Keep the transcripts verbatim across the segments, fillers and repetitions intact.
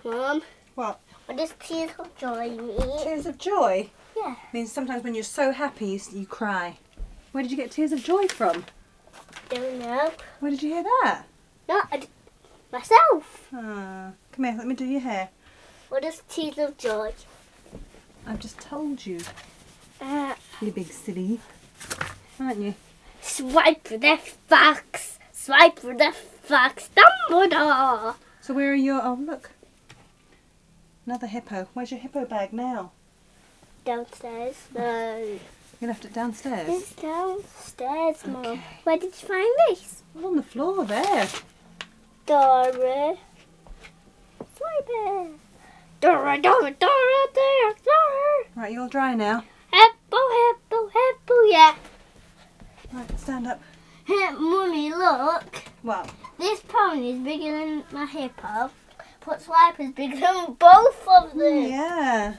Mum. What? What does tears of joy mean? Tears of joy? Yeah. It means sometimes when you're so happy you, you cry. Where did you get tears of joy from? Don't know. Where did you hear that? No, I d- myself. Ah, come here, let me do your hair. What is tears of joy? I've just told you, Uh, you big silly. Aren't you? swipe for the facts. Swipe for the facts. Dumbledore. So where are your... Oh, look. Another hippo. Where's your hippo bag now? Downstairs. No. You left it downstairs? It's downstairs, Mum. Okay. Where did you find this? Well, on the floor there. Dora. Swipe it. Dora, Dora, Dora, Dora, Dora. Right, you're all dry now. Hippo, hippo, hippo, yeah. Right, stand up. Hey, Mummy, look. Well, This pony is bigger than my hippo, but Swipe is bigger than both of them. yeah.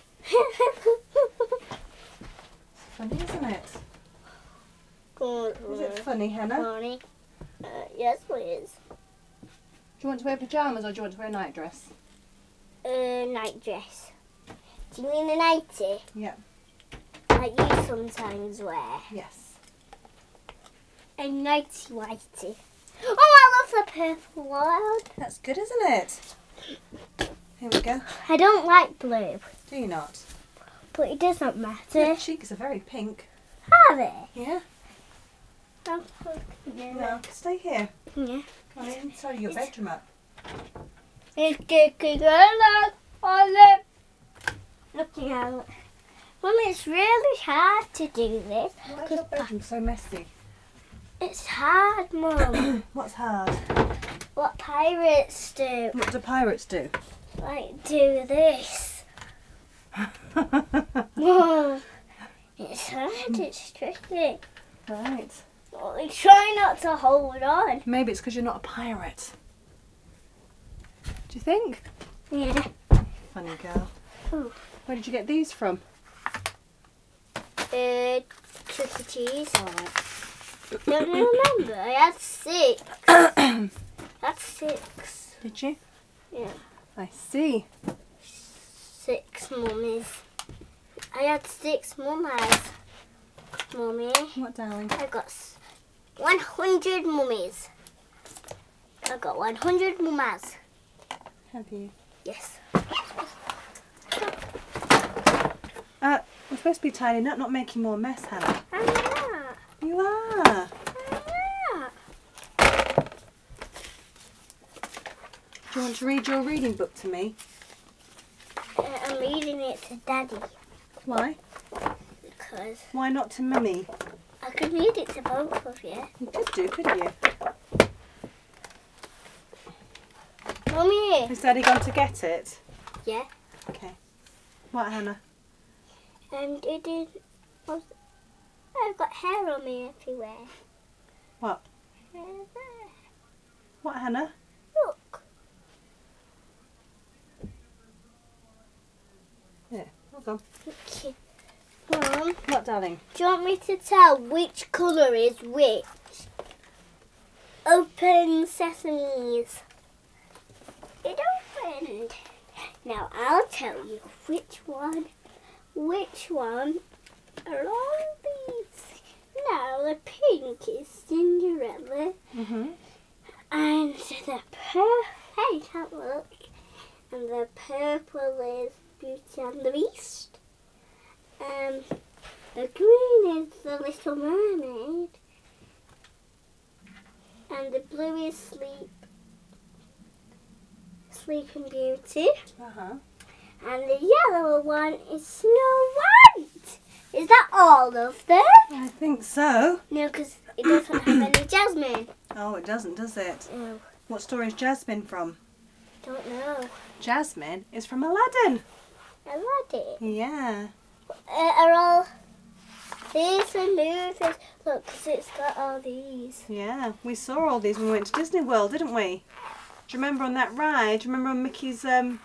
Funny, isn't it? Good. Is it funny, Hannah? Pony. Uh, yes, please. Do you want to wear pyjamas or do you want to wear a night dress? Uh, night dress. Do you mean a nightie? Yeah. Like you sometimes wear. Yes. A nightie whitey. Oh, I love the purple one. That's good, isn't it? Here we go. I don't like blue, Do you not? but it doesn't Your matter. cheeks are very pink. Are they? Yeah? Oh, No, stay here. yeah. Come on in, tidy your bedroom up. It's kicking along on it. Looking out. Mum, it's really hard to do this. Why is your bedroom so messy? It's hard, Mum. What's hard? What pirates do. What do pirates do? Like, do this. Mum, it's hard, it's tricky. Right. Well, try not to hold on. Maybe it's because you're not a pirate. Do you think? Yeah. Funny girl. Ooh. Where did you get these from? Uh, Chuck E. Cheese. Alright. Don't you remember? I had six. That's six. Did you? Yeah. I see. Six mummies. I had six mummies. Mummy. What, darling? I got s- one hundred mummies. I got one hundred mummies. Have you? Yes. Uh, we're supposed to be tidying up, not making more mess, Hannah. I'm not. You are. I'm not. Do you want to read your reading book to me? Uh, I'm reading it to Daddy Why? because Why not to Mummy? I could read it to both of you. You could do, couldn't you? Mummy. Has Daddy gone to get it? Yeah. Okay. What, Hannah? And it is. I've got hair on me everywhere. What? Hair there. What, Hannah? Look. Here, hold on. Okay. Mum, What, darling? do you want me to tell which colour is which? Open sesames. It opened. Now I'll tell you which one. Which one are all these? Now the pink is Cinderella, Mm-hmm. and the purple. Hey, have a look. And the purple is Beauty and the Beast. And the green is the Little Mermaid. And the blue is Sleep. Sleeping Beauty. Uh-huh. And the yellow one is Snow White. Is that all of them? I think so. No, because it doesn't have any Jasmine. Oh, it doesn't, does it? No, What story is Jasmine from? don't know. Jasmine is from Aladdin. Aladdin. Yeah. Uh, are all these the movies? Look, 'cause it's got all these. Yeah. We saw all these when we went to Disney World, didn't we? Do you remember on that ride? Do you remember on Mickey's um,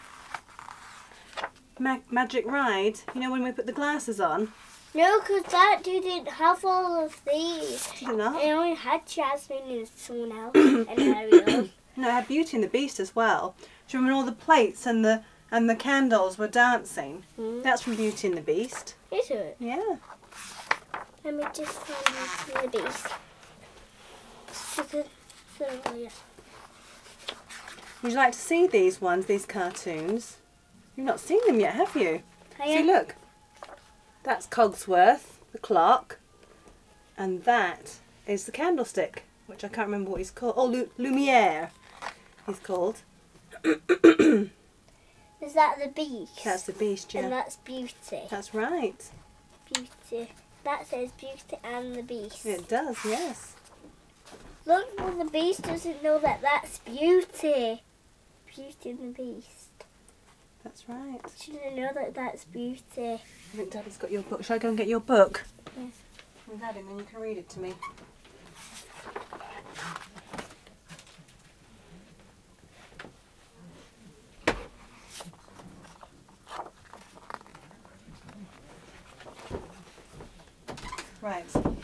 mag- magic ride? You know when we put the glasses on? No, 'cause that didn't have all of these. Did it not? It only had Jasmine and someone else and Ariel. No, it had Beauty and the Beast as well. Do you remember all the plates and the and the candles were dancing? Mm. That's from Beauty and the Beast. Is it? Yeah. Let me just find the beast. So, so, yeah. Would you like to see these ones, these cartoons? You've not seen them yet, have you? I See, am- look. That's Cogsworth, the clock. And that is the candlestick, which I can't remember what he's called. Oh, Lu- Lumiere, he's called. Is that the beast? That's the Beast, yeah. And that's Beauty. That's right. Beauty. That says Beauty and the Beast. It does, yes. Look, well, the Beast doesn't know that that's Beauty. Beauty and the Beast. That's right. She doesn't know that that's Beauty. I think Daddy's got your book. Shall I go and get your book? Yes. From Daddy, and then you can read it to me. Right.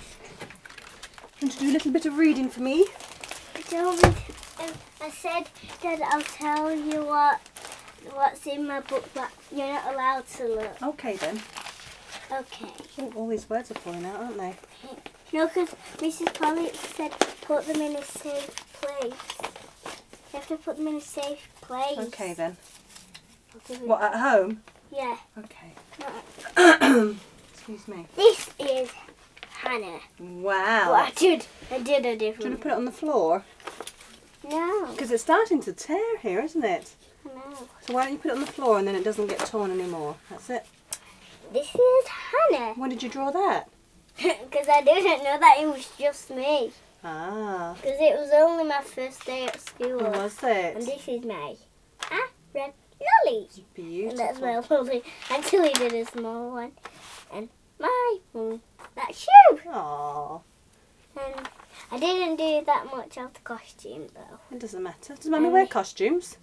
Want to do a little bit of reading for me? I told me, um, I said that I'll tell you what what's in my book, but you're not allowed to look. Okay then. Okay. Oh, all these words are falling out, aren't they? No, because Missus Polly said put them in a safe place. You have to put them in a safe place. Okay then. I'll give it- What, at home? Yeah. Okay. No, Excuse me. this is Hannah. Wow. Well, I did. I did a Do you want different. to put it on the floor? No. Because it's starting to tear here, isn't it? No. So why don't you put it on the floor and then it doesn't get torn anymore? That's it. This is Hannah. When did you draw that? Because I didn't know that it was just me. Ah. Because it was only my first day at school. Who was And it? this is my ah, red lolly. And that's Beautiful. my lolly. Until he did a small one. And my one. That's you. Aww. And I didn't do that much of the costume though. It doesn't matter. Does Mummy wear costumes?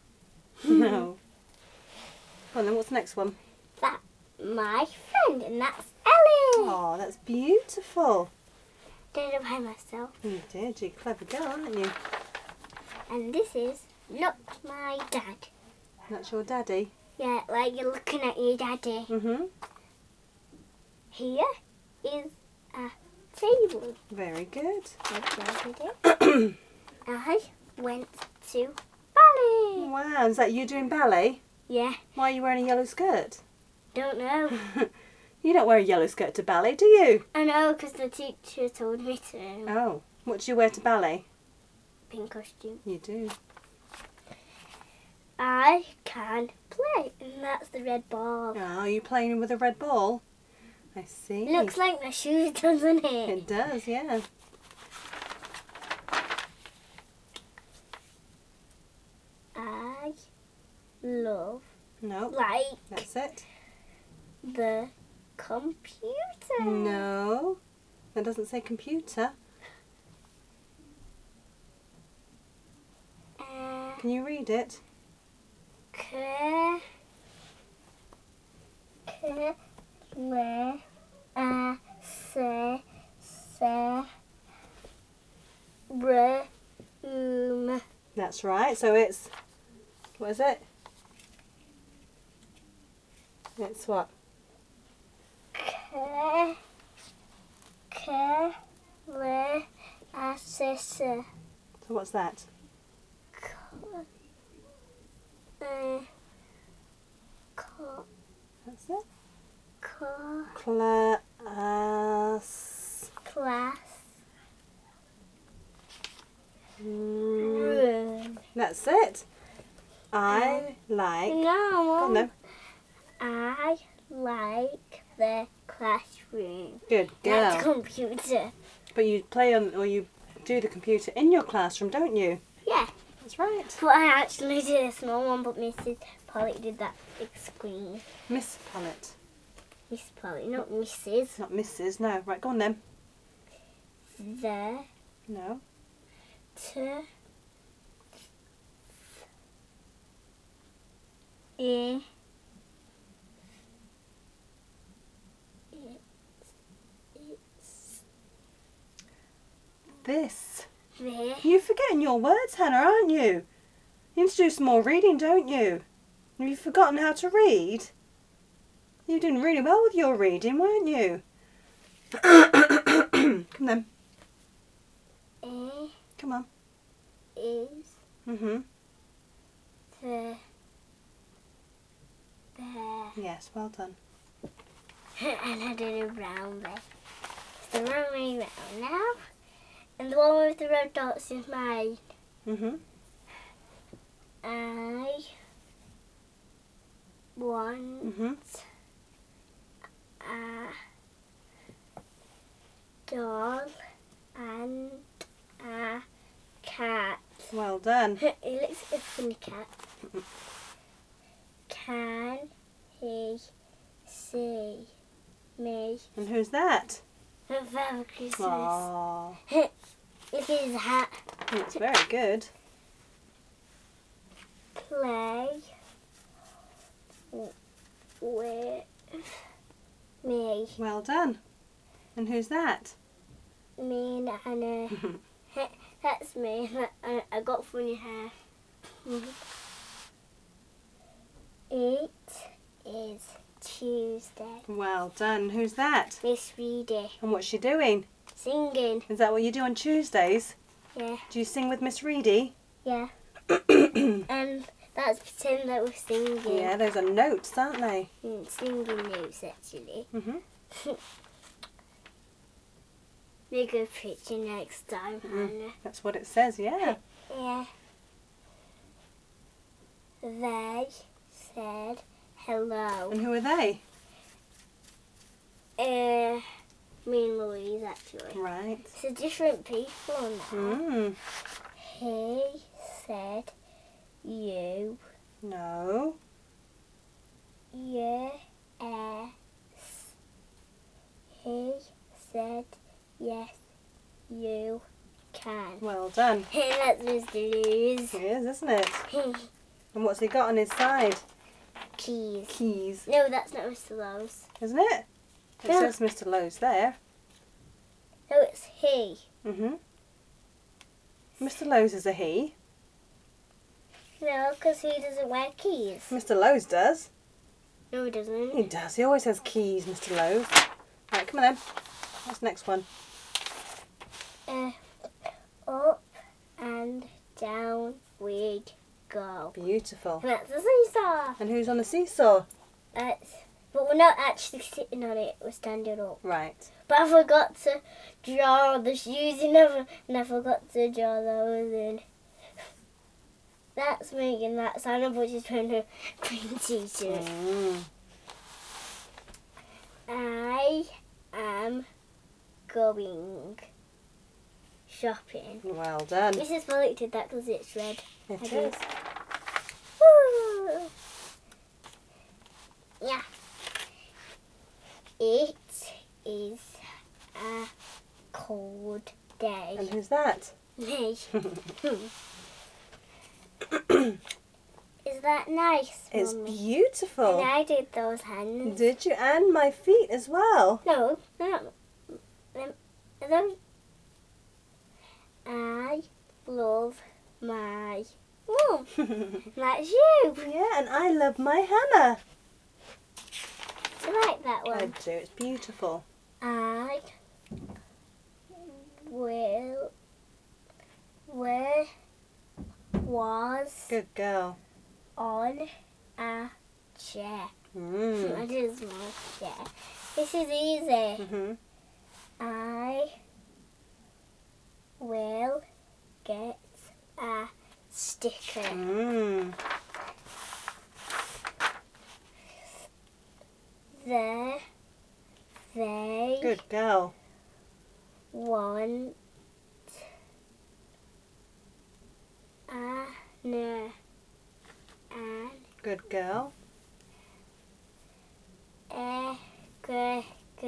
No. Well then, what's the next one? That my friend, and that's Ellie. Oh, that's beautiful. Did it by myself. You did. You're a clever girl, aren't you? And this is look my dad. That's your daddy. Yeah, like you're looking at your daddy. Mm-hmm. Here is a table. Very good. I went to ballet. Wow, is that you doing ballet? Yeah, Why are you wearing a yellow skirt? don't know. You don't wear a yellow skirt to ballet, do you? I know because the teacher told me to. Oh. What do you wear to ballet? Pink costume. You do. I can play, and that's the red ball. Oh, are you playing with a red ball? I see. Looks like my shoes, doesn't it? It does, yeah. I love No, like that's it. the computer. No, that doesn't say computer. Uh, Can you read it? K K L A S S R Um. That's right. So it's, what is it? It's what? K K L A S S So what's that? Uh, co- That's it. co- Class. class Mm, room. that's it. I like. No, Go on then. I like the classroom. Good Not the girl. computer. But you play on, or you do the computer in your classroom, don't you? Yeah, That's right. but I actually did a small one, but Missus Polly did that big screen. Miss Palette. Miss Polly, not Missus Not Missus No. Right, go on then. The No. T E This. the You're forgetting your words, Hannah, aren't you? You need to do some more reading, don't you? Have you forgotten how to read? You were doing really well with your reading, weren't you? Come then. A Come on. is Mhm. the bear. Yes, well done. And I did a brown bear. It's the wrong way round now. And the one with the red dots is mine. Mhm. I want Mhm. a doll and a cat. Well done. It looks like a funny cat. Can he see me? And who's that? Father Christmas. Aww. Look at his hat. It's very good. Play with me. Well done. And who's that? Me and Anna. That's me. I, I got funny hair. It is Tuesday. Well done. Who's that? Miss Reedy. And what's she doing? Singing. Is that what you do on Tuesdays? Yeah. Do you sing with Miss Reedy? Yeah. And that's pretend that we're singing. Yeah, those are notes, aren't they? Mm, singing notes, actually. Mhm. Make a picture next time, Mm. Hannah. That's what it says, yeah. Yeah. They said hello. And who are they? Uh, me and Louise, actually. Right. So different people now. Mm. He said you. No. Yes. He said yes, you can. Well done. That's Mister Lewis. It is, isn't it? And what's he got on his side? Keys. Keys. No, that's not Mister Lowe's. Isn't it? It No. says Mister Lowe's there. No, it's he. Mhm. Mister Lowe's is a he. No, because he doesn't wear keys. Mister Lowe's does. No, he doesn't. He does. He always has keys, Mister Lowe's. Right, come on then. What's the next one? Uh, up and down we go. Beautiful. And that's a seesaw. And who's on the seesaw? That's, but we're not actually sitting on it. We're standing up. Right. But I forgot to draw the shoes in, and I forgot to draw those in. That's me, and that's Anna, but she's wearing her green t-shirt. Mm. I am going shopping. Well done. Missus Bullock did that because it's red. It I is. don't- Woo! Yeah. It is a cold day. And who's that? Me. Is that nice, It's Mummy? beautiful. And I did those hands. Did you? And my feet as well. No, they're not. Them, them. I love my mum. That's you. Yeah, and I love my hammer. I like that I one. do. It's beautiful. I will. Where was Good girl. on a chair. Mm. I did a small chair. This is easy. Mhm. I will get a sticker. Mm. There they Good girl. want a no an Good girl. egg egg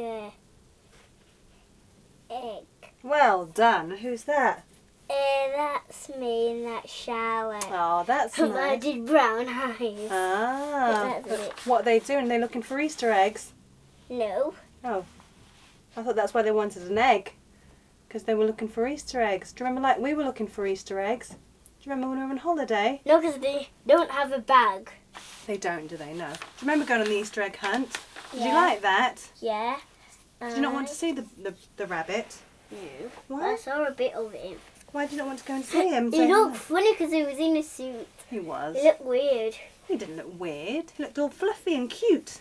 egg. Well done. Who's that? Uh, that's me in that shower. Oh, that's I nice. did brown eyes. Ah. That's But it. what are they doing? They're looking for Easter eggs. No. Oh. I thought that's why they wanted an egg. Because they were looking for Easter eggs. Do you remember like we were looking for Easter eggs? you remember when we were on holiday? No, because they don't have a bag. They don't, do they? No. Do you remember going on the Easter egg hunt? Did you Yeah. like that? Yeah. Did you not want to see the, the, the rabbit? No. Why? I saw a bit of him. Why did you not want to go and see him? He Say looked hi? funny because he was in a suit. He was. He looked weird. He didn't look weird. He looked all fluffy and cute.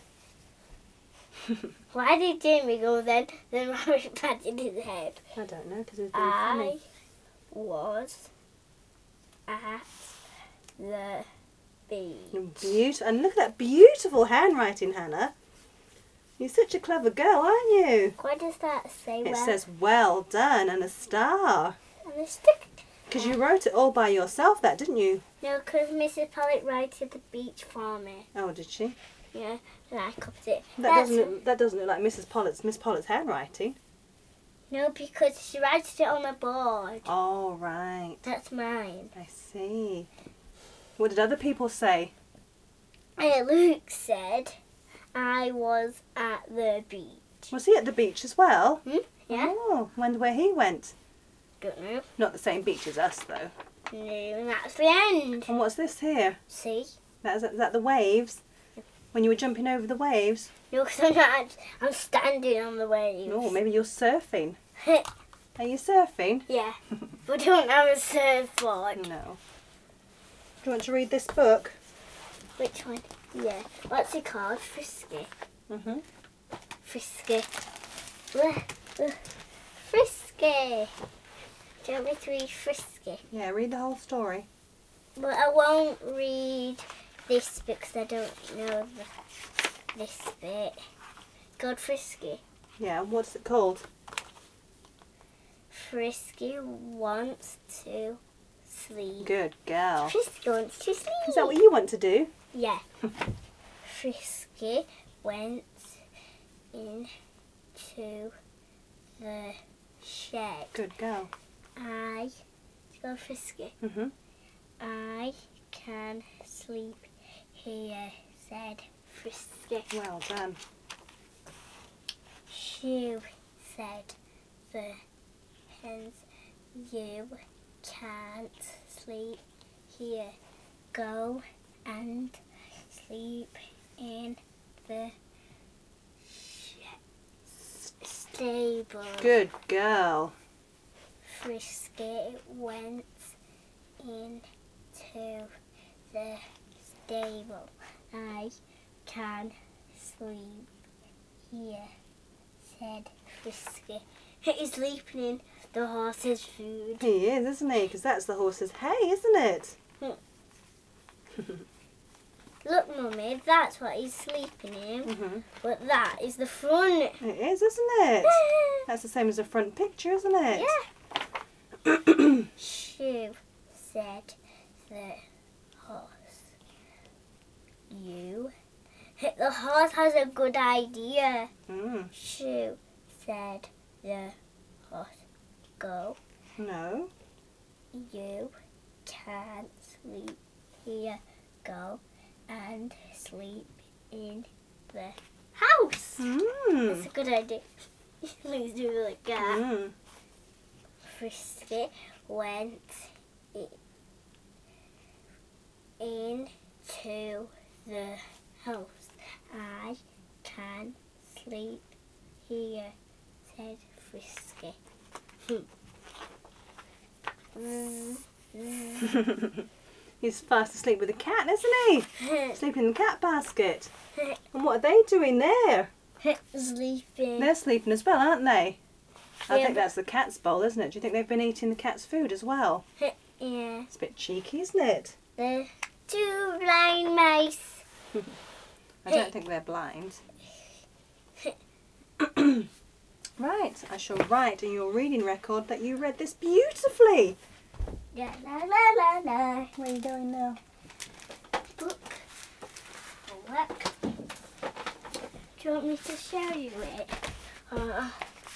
Why did Jamie go then? Then Rabbit patted his head. I don't know, because he was being I funny. was at the beach. Beautiful. And look at that beautiful handwriting, Hannah. You're such a clever girl, aren't you? What does that say? It well? says well done and a star. And a stick. Because you wrote it all by yourself, that, didn't you? No, because Missus Pollock wrote at the beach for me. Oh, did she? Yeah, and I copied it. That That's- doesn't look, that doesn't look like Missus Pollock's Miss Pollock's handwriting. No, because she writes it on the board. Oh, right. That's mine. I see. What did other people say? And Luke said I was at the beach. Was he at the beach as well? Hmm? Yeah? Oh, wonder where he went. Don't know. Not the same beach as us, though. No, and that's the end. And what's this here? See? That is, is that the waves? When you were jumping over the waves? No, because I'm not. I'm standing on the waves. Oh, maybe you're surfing. Are you surfing? Yeah, but don't have a surfboard. No. Do you want to read this book? Which one? Yeah. What's it called? Frisky. Mm-hmm. Frisky. Ugh, ugh. Frisky. Do you want me to read Frisky? Yeah, read the whole story. But I won't read this bit because I don't know the, this bit. God, Frisky. Yeah, what's it called? Frisky wants to sleep. Good girl. Frisky wants to sleep. Is that what you want to do? Yeah. Frisky went into the shed. Good girl. I, go Frisky. Mm-hmm. I can sleep here, said Frisky. Well done. Shoo, said the hens. You can't sleep here. Go and sleep in the stable. Good girl. Frisky went into the stable. I can sleep here, said Frisky. He's sleeping in the horse's food. He is, isn't he? Because that's the horse's hay, isn't it? Look, Mummy, that's what he's sleeping in. Mm-hmm. But that is the front. It is, isn't it? That's the same as the front picture, isn't it? Yeah. Shoo, said the horse. You. The horse has a good idea. Mm. Shoo, said the horse. Go. No. You can't sleep here. Go and sleep in the house. Mm. That's a good idea. Let's do it like that. Mm. Frisky went i- into the house. I can sleep here, said Frisky. Mm, mm. He's fast asleep with the cat, isn't he? Sleeping in the cat basket. And what are they doing there? Sleeping. They're sleeping as well, aren't they? I Yeah, think but- that's the cat's bowl, isn't it? Do you think they've been eating the cat's food as well? Yeah. It's a bit cheeky, isn't it? The two blind mice. I don't think they're blind. Right, I shall write in your reading record that you read this beautifully. La la la la la. What are you doing now? Book. Look. Do you want me to show you it? Uh,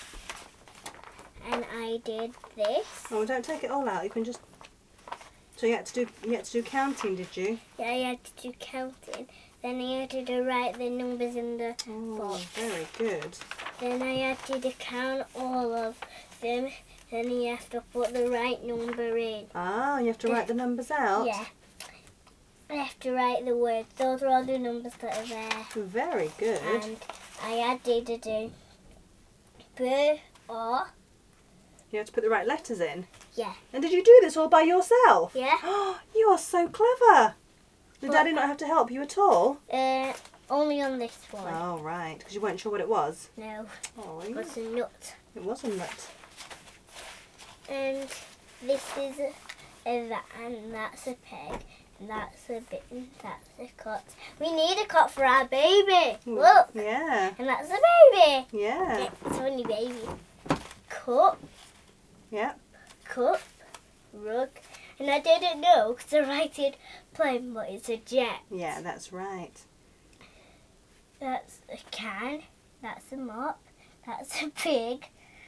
and I did this. Oh, don't take it all out. You can just. So you had to do. You had to do counting, did you? Yeah, I had to do counting. Then I had to do write the numbers in the Oh, box. very good. Then I had to do count all of them. Then you have to put the right number in. Ah, you have to write the numbers out? Yeah. I have to write the words. Those are all the numbers that are there. Very good. And I added a do. B, O. You have to put the right letters in? Yeah. And did you do this all by yourself? Yeah. You are so clever. Did Well, Daddy not have to help you at all? Uh, only on this one. Oh, right. Because you weren't sure what it was? No. Oh, It was a nut. it was a nut. And this is a, a that, and that's a peg. And that's a bit, and that's a cot. We need a cot for our baby. Look. Yeah. And that's a baby. Yeah. It's only baby. Cup. Yeah. Cup. Rug. And I didn't know because I write it plain, but it's a jet. Yeah, that's right. That's a can. That's a mop. That's a pig.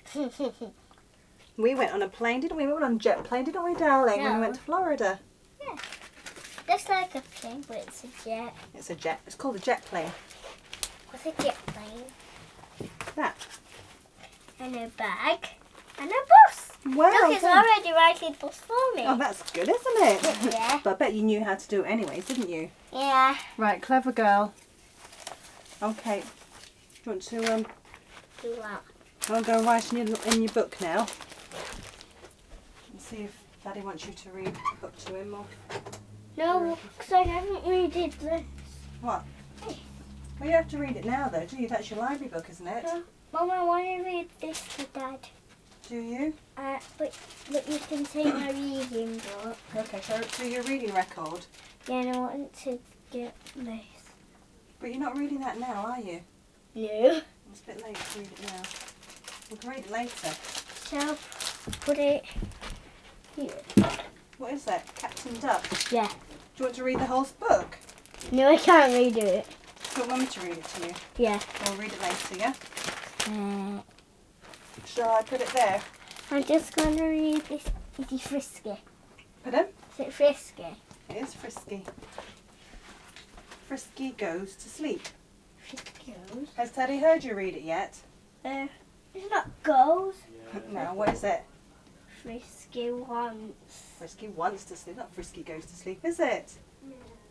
We went on a plane, didn't we? We went on a jet plane, didn't we, darling? When we No. went to Florida. Yeah. Just like a plane, but it's a jet. It's a jet. It's called a jet plane. What's a jet plane? That. And a bag. And a bus. Wow. Look, it's done. already writing bus for me. Oh, that's good, isn't it? Yeah. But I bet you knew how to do it anyways, didn't you? Yeah. Right, clever girl. Okay. Do you want to um? Do that. I'll go and write in your in your book now. And see if Daddy wants you to read the book to him or No, because I haven't read it this. what? Well, you have to read it now, though, do you? That's your library book, isn't it? No. Mum, I want to read this to Dad. Do you? Uh, but, but you can take my reading book. Okay, so do your reading record. Yeah, and I want to get this. But you're not reading that now, are you? No. It's a bit late to read it now. We can read it later. So, put it here. What is that? Captain Duck? Yeah. Do you want to read the whole book? No, I can't read it. Do you want Mummy to read it to you? Yeah. We'll read it later, yeah? Uh, Shall I put it there? I'm just going to read this. Is it Frisky? Pardon? Is it Frisky? It is Frisky. Frisky goes to sleep. Frisky goes. Has Teddy heard you read it yet? Uh, it's not goes. No, what is it? Frisky wants. Frisky wants to sleep, not Frisky goes to sleep, is it? No.